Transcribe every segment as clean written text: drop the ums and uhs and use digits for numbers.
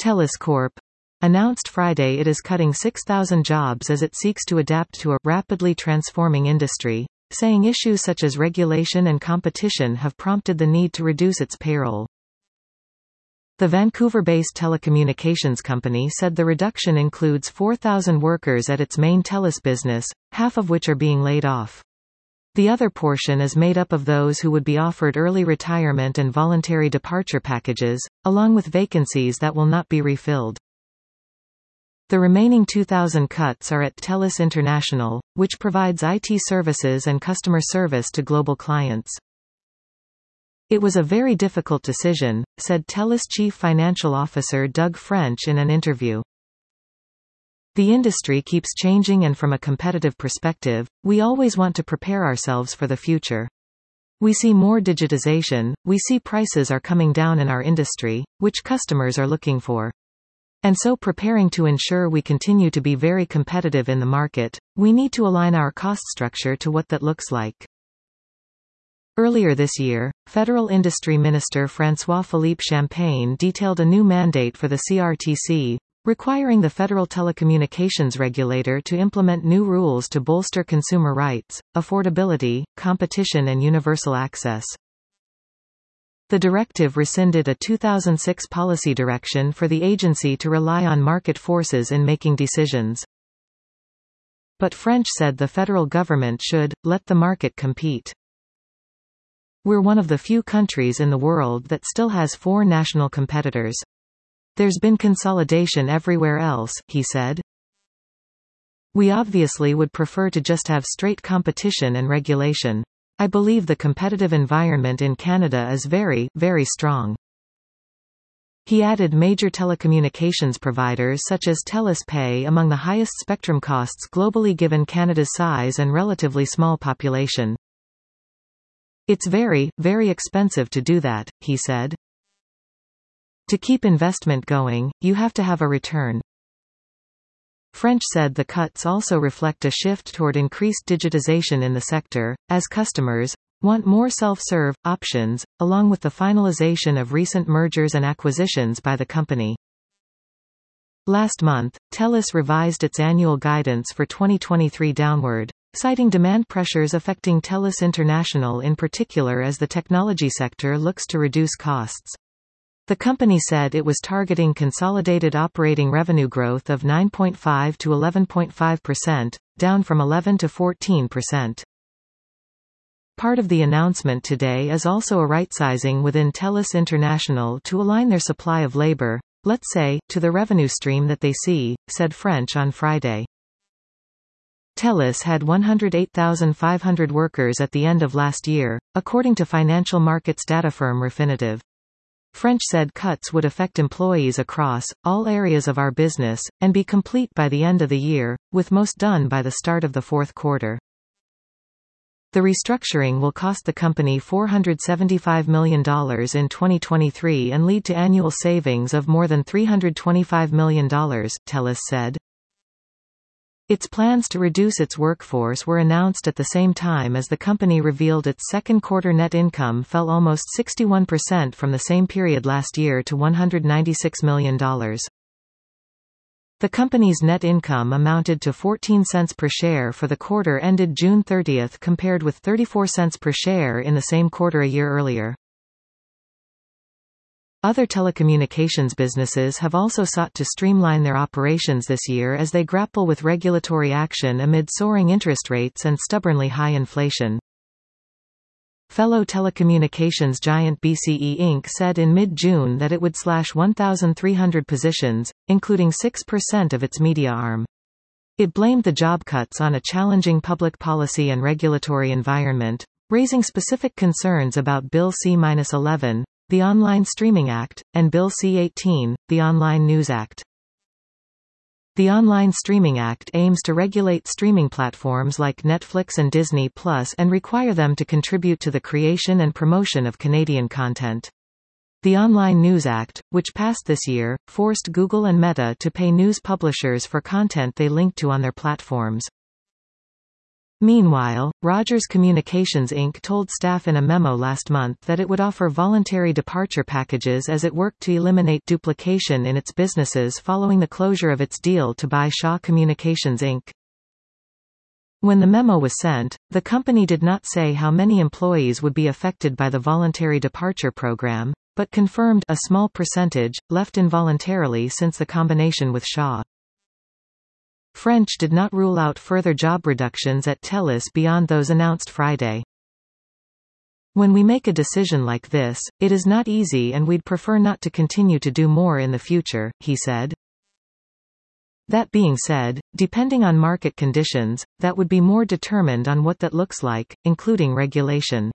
TELUS Corp. announced Friday it is cutting 6,000 jobs as it seeks to adapt to a rapidly transforming industry, saying issues such as regulation and competition have prompted the need to reduce its payroll. The Vancouver-based telecommunications company said the reduction includes 4,000 workers at its main TELUS business, half of which are being laid off. The other portion is made up of those who would be offered early retirement and voluntary departure packages, along with vacancies that will not be refilled. The remaining 2,000 cuts are at TELUS International, which provides IT services and customer service to global clients. It was a very difficult decision, said TELUS Chief Financial Officer Doug French in an interview. The industry keeps changing, and from a competitive perspective, we always want to prepare ourselves for the future. We see more digitization, we see prices are coming down in our industry, which customers are looking for. And so preparing to ensure we continue to be very competitive in the market, we need to align our cost structure to what that looks like. Earlier this year, Federal Industry Minister François-Philippe Champagne detailed a new mandate for the CRTC, requiring the Federal Telecommunications Regulator to implement new rules to bolster consumer rights, affordability, competition and universal access. The directive rescinded a 2006 policy direction for the agency to rely on market forces in making decisions. But French said the federal government should let the market compete. We're one of the few countries in the world that still has 4 national competitors. There's been consolidation everywhere else, he said. We obviously would prefer to just have straight competition and regulation. I believe the competitive environment in Canada is very, very strong. He added major telecommunications providers such as TELUS pay among the highest spectrum costs globally given Canada's size and relatively small population. It's very, very expensive to do that, he said. To keep investment going, you have to have a return. French said the cuts also reflect a shift toward increased digitization in the sector, as customers want more self-serve options, along with the finalization of recent mergers and acquisitions by the company. Last month, TELUS revised its annual guidance for 2023 downward, citing demand pressures affecting TELUS International in particular as the technology sector looks to reduce costs. The company said it was targeting consolidated operating revenue growth of 9.5 to 11.5%, down from 11 to 14%. Part of the announcement today is also a rightsizing within TELUS International to align their supply of labor, let's say, to the revenue stream that they see, said French on Friday. TELUS had 108,500 workers at the end of last year, according to financial markets data firm Refinitiv. French said cuts would affect employees across all areas of our business, and be complete by the end of the year, with most done by the start of the fourth quarter. The restructuring will cost the company $475 million in 2023 and lead to annual savings of more than $325 million, TELUS said. Its plans to reduce its workforce were announced at the same time as the company revealed its second quarter net income fell almost 61% from the same period last year to $196 million. The company's net income amounted to 14 cents per share for the quarter ended June 30 compared with 34 cents per share in the same quarter a year earlier. Other telecommunications businesses have also sought to streamline their operations this year as they grapple with regulatory action amid soaring interest rates and stubbornly high inflation. Fellow telecommunications giant BCE Inc. said in mid-June that it would slash 1,300 positions, including 6% of its media arm. It blamed the job cuts on a challenging public policy and regulatory environment, raising specific concerns about Bill C-11, the Online Streaming Act, and Bill C-18, the Online News Act. The Online Streaming Act aims to regulate streaming platforms like Netflix and Disney+ and require them to contribute to the creation and promotion of Canadian content. The Online News Act, which passed this year, forced Google and Meta to pay news publishers for content they link to on their platforms. Meanwhile, Rogers Communications Inc. told staff in a memo last month that it would offer voluntary departure packages as it worked to eliminate duplication in its businesses following the closure of its deal to buy Shaw Communications Inc. When the memo was sent, the company did not say how many employees would be affected by the voluntary departure program, but confirmed a small percentage, left involuntarily since the combination with Shaw. French did not rule out further job reductions at TELUS beyond those announced Friday. When we make a decision like this, it is not easy and we'd prefer not to continue to do more in the future, he said. That being said, depending on market conditions, that would be more determined on what that looks like, including regulation.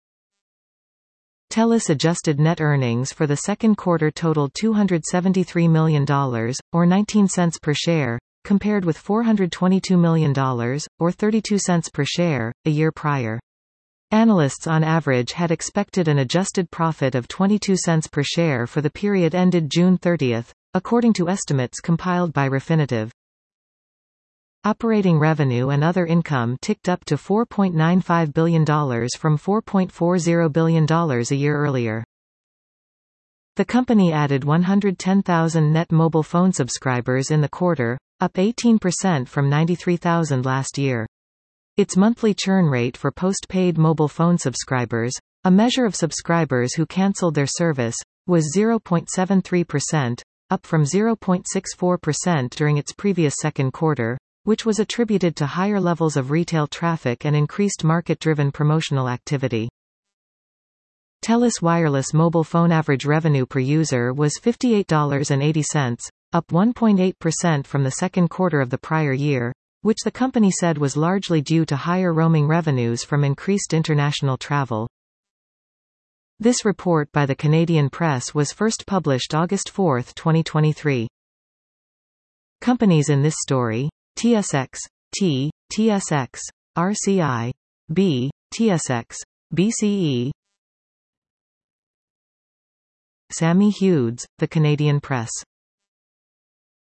TELUS adjusted net earnings for the second quarter totaled $273 million, or 19 cents per share, compared with $422 million, or 32 cents per share, a year prior. Analysts on average had expected an adjusted profit of 22 cents per share for the period ended June 30, according to estimates compiled by Refinitiv. Operating revenue and other income ticked up to $4.95 billion from $4.40 billion a year earlier. The company added 110,000 net mobile phone subscribers in the quarter, up 18% from 93,000 last year. Its monthly churn rate for post-paid mobile phone subscribers, a measure of subscribers who cancelled their service, was 0.73%, up from 0.64% during its previous second quarter, which was attributed to higher levels of retail traffic and increased market-driven promotional activity. TELUS Wireless mobile phone average revenue per user was $58.80, up 1.8% from the second quarter of the prior year, which the company said was largely due to higher roaming revenues from increased international travel. This report by the Canadian Press was first published August 4, 2023. Companies in this story: TSX, T, TSX, RCI, B, TSX, BCE. Sammy Hughes, The Canadian Press.